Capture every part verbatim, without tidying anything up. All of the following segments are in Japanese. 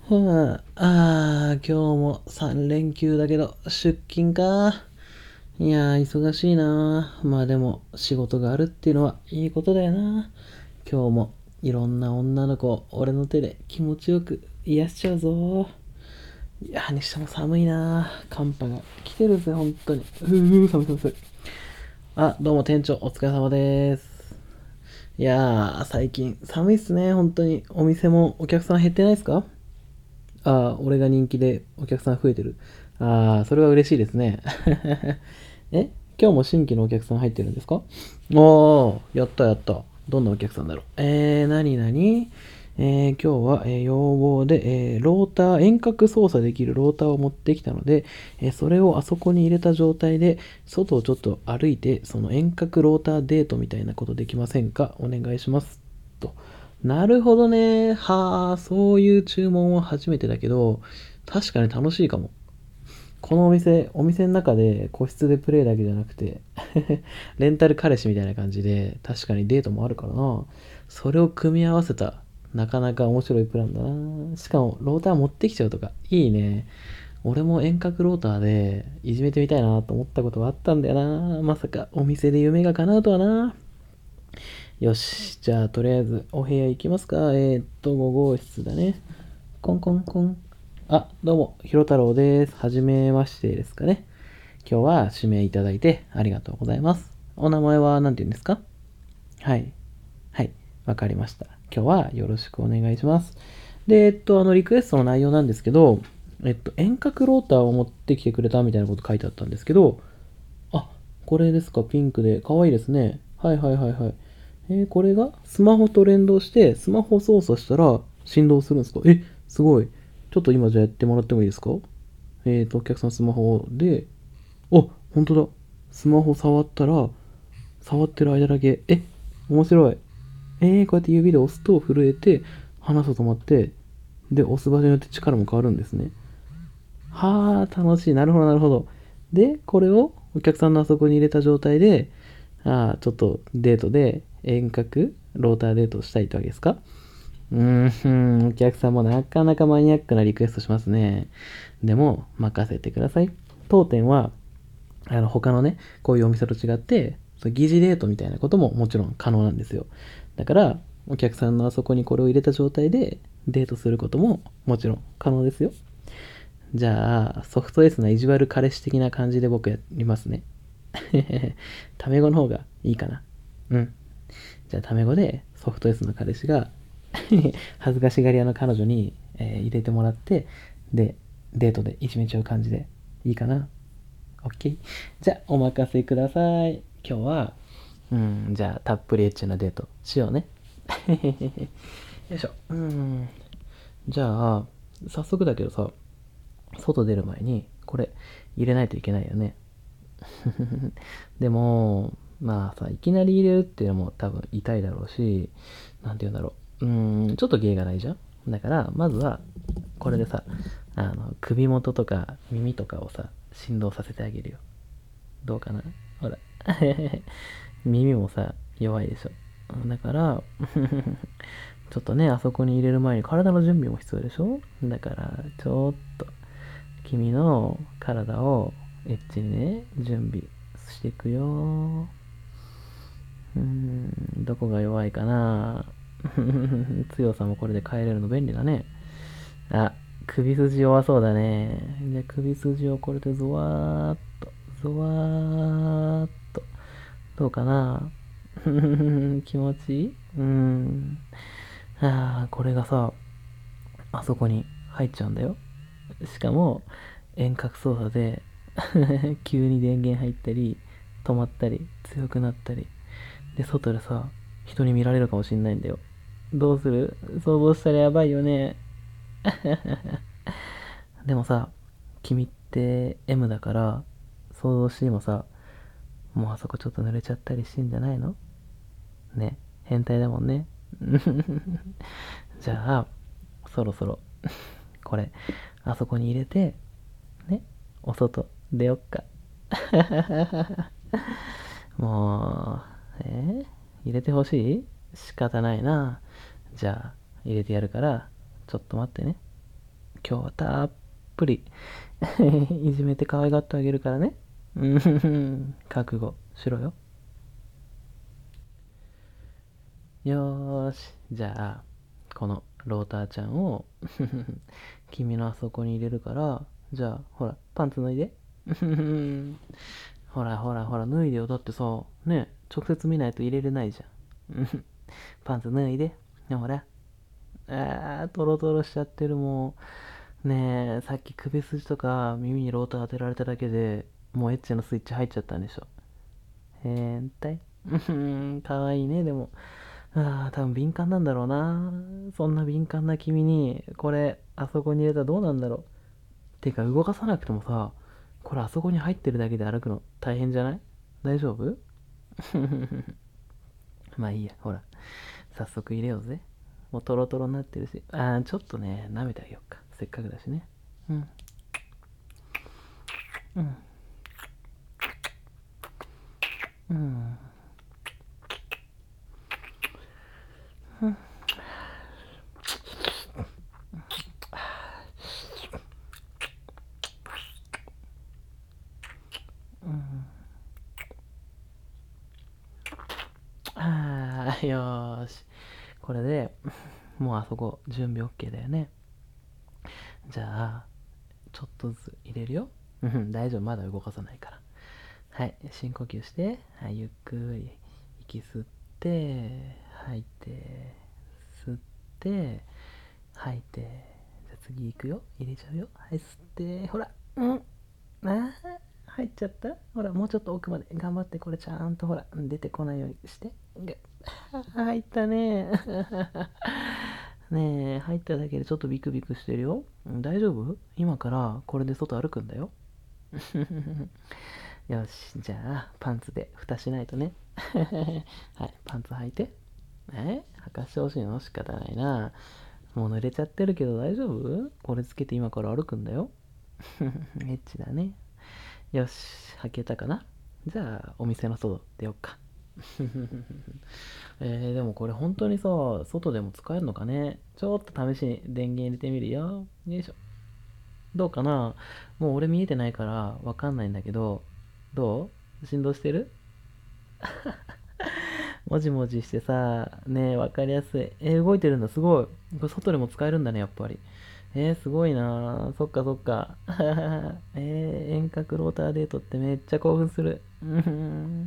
はあ、あー今日もさん連休だけど出勤か。いやー忙しいな。まあでも仕事があるっていうのはいいことだよな。今日もいろんな女の子を俺の手で気持ちよく癒しちゃうぞ。いやーにしても寒いな。寒波が来てるぜ本当に。うー寒い寒い寒い。あ、どうも店長お疲れ様です。いやー最近寒いっすね本当に。お店もお客さん減ってないですか？ああ、俺が人気でお客さん増えてる。ああ、それは嬉しいですね。え今日も新規のお客さん入ってるんですか？おー、やったやった。どんなお客さんだろう。えー、なになにえー、今日は、えー要望で、えーローター、遠隔操作できるローターを持ってきたので、えーそれをあそこに入れた状態で、外をちょっと歩いて、その遠隔ローターデートみたいなことできませんか？お願いします。と。なるほどね。はあ、そういう注文は初めてだけど、確かに楽しいかも。このお店、お店の中で個室でプレイだけじゃなくてレンタル彼氏みたいな感じで、確かにデートもあるからな。それを組み合わせた、なかなか面白いプランだな。しかも、ローター持ってきちゃうとか、いいね。俺も遠隔ローターでいじめてみたいなと思ったことがあったんだよな。まさかお店で夢が叶うとはな。よし、じゃあとりあえずお部屋行きますか。えー、っと、ご号室だね。コンコンコン。あ、どうも、ひろ太郎です。はじめましてですかね。今日は指名いただいてありがとうございます。お名前は何て言うんですか？はい。はい。わかりました。今日はよろしくお願いします。で、えっと、あの、リクエストの内容なんですけど、えっと、遠隔ローターを持ってきてくれたみたいなこと書いてあったんですけど、あ、これですか？ピンクで。かわいいですね。はいはいはいはい。えーこれがスマホと連動して、スマホ操作したら振動するんですか？え、すごい。ちょっと今じゃあやってもらってもいいですか？えーと、お客さんスマホで、あ、本当だ。スマホ触ったら、触ってる間だけ、え、面白い。えー、こうやって指で押すと震えて、離すと止まって、で、押す場所によって力も変わるんですね。はあ、楽しい。なるほど、なるほど。で、これをお客さんのあそこに入れた状態で、ああ、ちょっとデートで遠隔ローターデートをしたいってわけですか？うーん、お客さんもなかなかマニアックなリクエストしますね。でも、任せてください。当店は、あの、他のね、こういうお店と違って、そう疑似デートみたいなことももちろん可能なんですよ。だから、お客さんのあそこにこれを入れた状態でデートすることももちろん可能ですよ。じゃあ、ソフト S な意地悪彼氏的な感じで僕やりますね。タメ語の方がいいかな。うん。じゃあ、タメ語でソフト S の彼氏が恥ずかしがり屋の彼女に、えー入れてもらって、で、デートでいじめちゃう感じでいいかな。OK。じゃあ、お任せください。今日は、うん、じゃあ、たっぷりエッチなデートしようね。よいしょ。うん。じゃあ、早速だけどさ、外出る前に、これ、入れないといけないよね。でも、まあさ、いきなり入れるっていうのも多分痛いだろうし、なんて言うんだろう。うーん、ちょっと芸がないじゃん。だから、まずは、これでさ、あの、首元とか耳とかをさ、振動させてあげるよ。どうかな？ほら。耳もさ、弱いでしょ。だから、ちょっとね、あそこに入れる前に体の準備も必要でしょ？だから、ちょっと、君の体をエッチにね、準備していくよ。うーん、どこが弱いかな。強さもこれで変えれるの便利だね。あ、首筋弱そうだね。じゃあ首筋をこれでゾワーっと、ゾワーっと。どうかな。気持ちいい？うーん。ああ、これがさ、あそこに入っちゃうんだよ。しかも、遠隔操作で急に電源入ったり、止まったり、強くなったり。で、外でさ、人に見られるかもしんないんだよ。どうする？想像したらやばいよね。でもさ、君って エム だから、想像してもさ、もうあそこちょっと濡れちゃったりしてんじゃないの？ね、変態だもんね。じゃあ、そろそろ、これ、あそこに入れて、ね、お外出よっか。もう、えー入れてほしい？仕方ないな。じゃあ、入れてやるから、ちょっと待ってね。 今日はたっぷりいじめて可愛がってあげるからね。うん、覚悟しろよ。よーし、じゃあ、このローターちゃんを君のあそこに入れるから、じゃあ、ほら、パンツ脱いで。ほらほらほら、脱いでよ。だってさ、ね、直接見ないと入れれないじゃん。パンツ脱いで。ほら。あー、トロトロしちゃってるもう。ねえ、さっき首筋とか耳にローター当てられただけでもうエッチのスイッチ入っちゃったんでしょ。変態。うーん、かわいいね、でも。ああ、多分敏感なんだろうな。そんな敏感な君に、これ、あそこに入れたらどうなんだろう。てか、動かさなくてもさ、これあそこに入ってるだけで歩くの大変じゃない？大丈夫？まあいいや、ほら。早速入れようぜ。もうトロトロになってるし。ああ、ちょっとね、舐めてあげようか。せっかくだしね。うん。うん。うん。うん。ああ、よーし。これで、もうあそこ準備 OK だよね。じゃあ、ちょっとずつ入れるよ。うん、大丈夫。まだ動かさないから。はい。深呼吸して。はい。ゆっくり息吸って、吐いて、吸って、吐いて。じゃあ次行くよ。入れちゃうよ。はい。吸って、ほら。うん。あー、入っちゃった。ほら、もうちょっと奥まで頑張って。これちゃんとほら、出てこないようにして。入ったね。ねえ、入っただけでちょっとビクビクしてるよ。大丈夫？今からこれで外歩くんだよ。よし、じゃあ、パンツで蓋しないとね。はい、パンツ履いて。え履かしてほしいの？仕方ないな。もう濡れちゃってるけど大丈夫？これつけて今から歩くんだよ。エッチだね。よし、履けたかな？じゃあ、お店の外出よっか。えー、でもこれ本当にさ、外でも使えるのかね？ちょっと試しに電源入れてみるよ。よいしょ。どうかな？もう俺見えてないからわかんないんだけど、どう？振動してる？もじもじしてさ、ねえ、わかりやすい。えー動いてるんだ、すごい。これ外でも使えるんだね、やっぱり。えー、すごいな。そっかそっか。えー、遠隔ローターデートってめっちゃ興奮する。うん。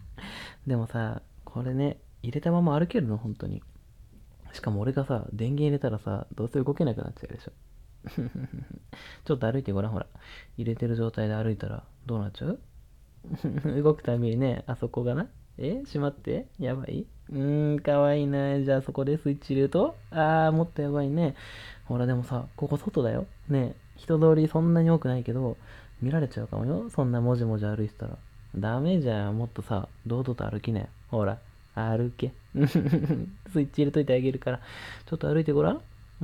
でもさ、これね、入れたまま歩けるの本当に。しかも俺がさ、電源入れたらさ、どうせ動けなくなっちゃうでしょ。ちょっと歩いてごらん、ほら。入れてる状態で歩いたらどうなっちゃう？動くたびにね、あそこがな。え閉まってやばいうーん、かわいいな。じゃあそこでスイッチ入れると、あー、もっとやばいね。ほら、でもさ、ここ外だよ。ね、人通りそんなに多くないけど、見られちゃうかもよ。そんなもじもじ歩いてたら。ダメじゃん。もっとさ、堂々と歩きなよ。ほら、歩け。スイッチ入れといてあげるから。ちょっと歩いてごらん。うん。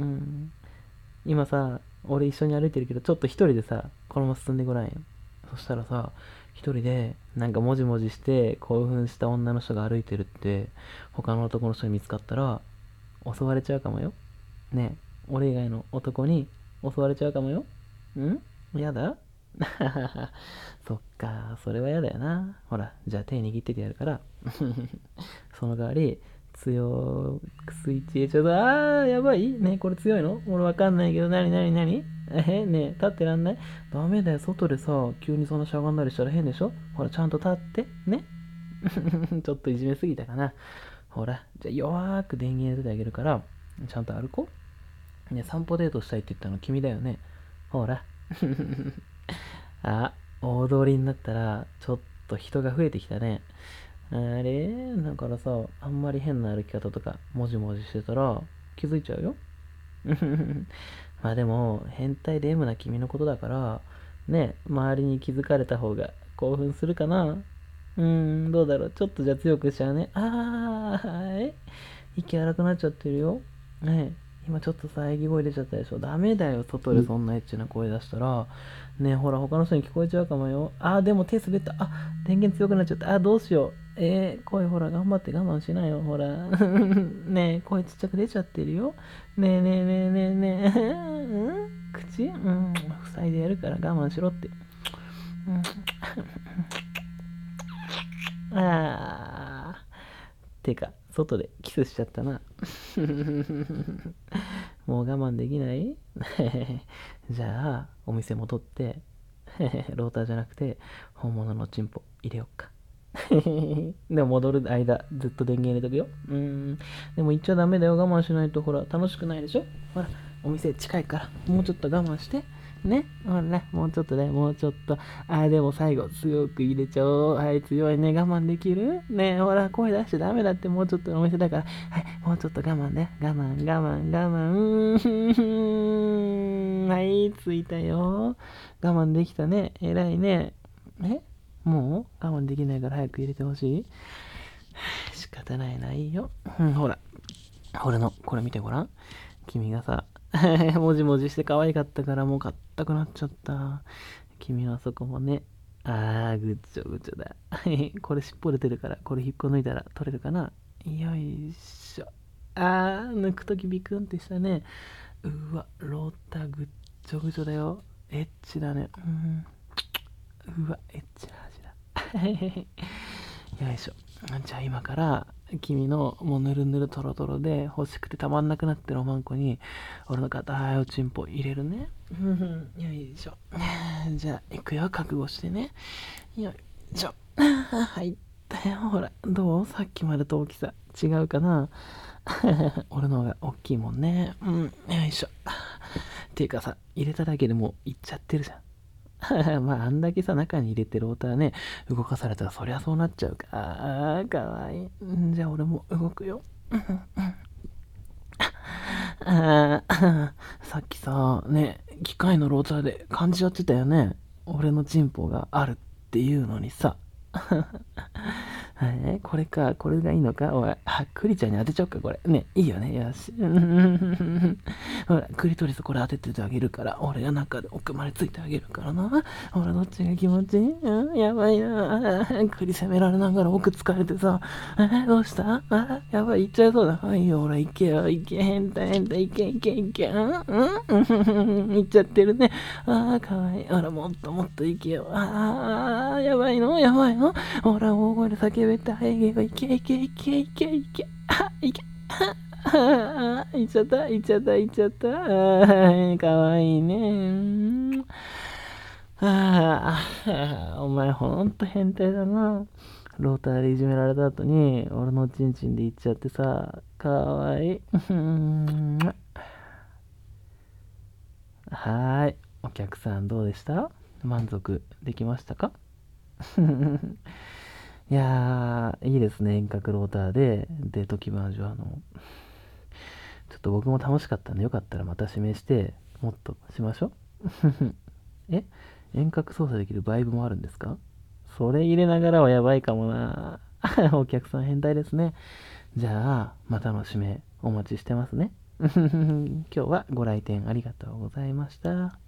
今さ、俺一緒に歩いてるけど、ちょっと一人でさ、このまま進んでごらんよ。そしたらさ、一人で、なんかもじもじして興奮した女の人が歩いてるって、他の男の人に見つかったら、襲われちゃうかもよ。ねえ、俺以外の男に襲われちゃうかもよ。ん？やだ？そっか、それはやだよな。ほら、じゃあ手握っててやるから。その代わり、強くスイッチ入れちゃうと、あー、やばいね、これ強いの？俺わかんないけど、なになになに？え、ねえ、立ってらんない？ダメだよ、外でさ、急にそんなしゃがんだりしたら変でしょ？ほら、ちゃんと立って、ね。ちょっといじめすぎたかな。ほら、じゃあ弱ーく電源入れてあげるから、ちゃんと歩こう。ね、散歩デートしたいって言ったの君だよね。ほら。あ、大通りになったら、ちょっと人が増えてきたね。あれだからさ、あんまり変な歩き方とか、もじもじしてたら、気づいちゃうよ。まあでも、変態で M な君のことだから、ね、周りに気づかれた方が興奮するかな。うーん、どうだろう。ちょっとじゃあ強くしちゃうね。あー、はい。息荒くなっちゃってるよ。ねえ、今ちょっとさ、えぎ声出ちゃったでしょ。ダメだよ、外でそんなエッチな声出したら。ねえ、ほら、他の人に聞こえちゃうかもよ。あー、でも手滑った。あ、電源強くなっちゃった。あー、どうしよう。えー、声ほら、頑張って我慢しなよ。ほら。ねえ、声ちっちゃく出ちゃってるよ。ねえねえねえねえねえ。うん口うるから我慢しろって。うん、あー。てか、外でキスしちゃったな。もう我慢できない。じゃあ、お店戻って、ローターじゃなくて、本物のチンポ入れよっか。でも戻る間、ずっと電源入れとくよ。うーん。でも言っちゃダメだよ。我慢しないと、ほら、楽しくないでしょ。ほら、お店近いから、もうちょっと我慢して。ね。ほらね、もうちょっとね、もうちょっと。あー、でも最後、すごく入れちゃおう。はい、強いね。我慢できるね。ほら、声出しちゃダメだって。もうちょっとお店だから。はい、もうちょっと我慢ね。我慢、我慢、我慢。はい、着いたよ。我慢できたね。偉いね。えもう我慢できないから早く入れてほしい。仕方ないな、いいよ。うん、ほら。俺の、これ見てごらん。君がさ、もじもじして可愛かったからもう硬くなっちゃった。君はそこもね。あー、ぐっちょぐちょだ。これ尻尾出てるから、これ引っこ抜いたら取れるかな。よいしょ。あー、抜くときビクンってしたね。うわ、ローターぐっちょぐちょだよ。エッチだね。うん。うわ、エッチな味だ。よいしょ。じゃあ今から君のもうぬるぬるとろとろで欲しくてたまんなくなってるおまんこに俺の硬いおちんぽ入れるね。よいしょ。じゃあ行くよ、覚悟してね。よいしょ。入ったよ。ほら、どう？さっきまでと大きさ違うかな。俺の方が大きいもんね。うん、よいしょ。っていうかさ、入れただけでもういっちゃってるじゃん。まあ、あんだけさ、中に入れてローターね、動かされたらそりゃそうなっちゃうか。あー、かわいい。んじゃあ俺も動くよ。あーさっきさ、ね、機械のローターで感じちゃってたよね。俺のチンポがあるっていうのにさ。はい、これか、これがいいのか。おい、あ、クリちゃんに当てちゃおうか、これ。ね、いいよね。よし。ほら、クリトリスこれ当ててあげるから、俺が中で奥までついてあげるからな。ほら、どっちが気持ちいい？うん、やばいな。クリ責められながら奥疲れてさ。え、どうした？あ、やばい、行っちゃいそうだ。はいよ、ほら、行けよ、行け、変態、変態、行け、行け、行け。うんうん行っちゃってるね。ああ、かわいい。ほら、もっともっと行けよ。ああ、やばいの？やばいの？ほら、大声で叫べた。はい、いけ、いけ、いけ、いけ、いけ。あ、いけ。ああ、行っちゃった、行っちゃった、行っちゃった。ああ、かわいいね。ああ、お前ほんと変態だな。ローターでいじめられた後に、俺のチンチンで行っちゃってさ、かわいい。はーい。お客さんどうでした？満足できましたか？いやー、いいですね。遠隔ローターでデート気分味わうの。ちょっと僕も楽しかったんで、よかったらまた指名して、もっとしましょう。え遠隔操作できるバイブもあるんですか？それ入れながらはやばいかもな。お客さん変態ですね。じゃあ、またの指名お待ちしてますね。今日はご来店ありがとうございました。